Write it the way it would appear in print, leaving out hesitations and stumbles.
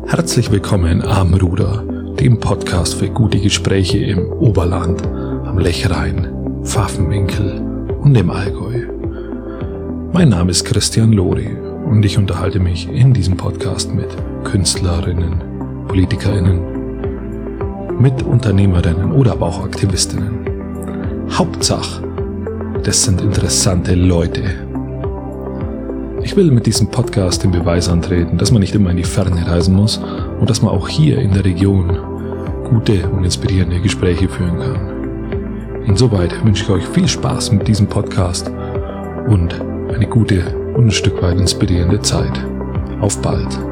Herzlich willkommen am Ruder, dem Podcast für gute Gespräche im Oberland, am Lechrhein, Pfaffenwinkel und im Allgäu. Mein Name ist Christian Lori und ich unterhalte mich in diesem Podcast mit Künstlerinnen, PolitikerInnen, mit Unternehmerinnen oder aber auch Aktivistinnen. Hauptsache, das sind interessante Leute. Ich will mit diesem Podcast den Beweis antreten, dass man nicht immer in die Ferne reisen muss und dass man auch hier in der Region gute und inspirierende Gespräche führen kann. Insoweit wünsche ich euch viel Spaß mit diesem Podcast und eine gute und ein Stück weit inspirierende Zeit. Auf bald!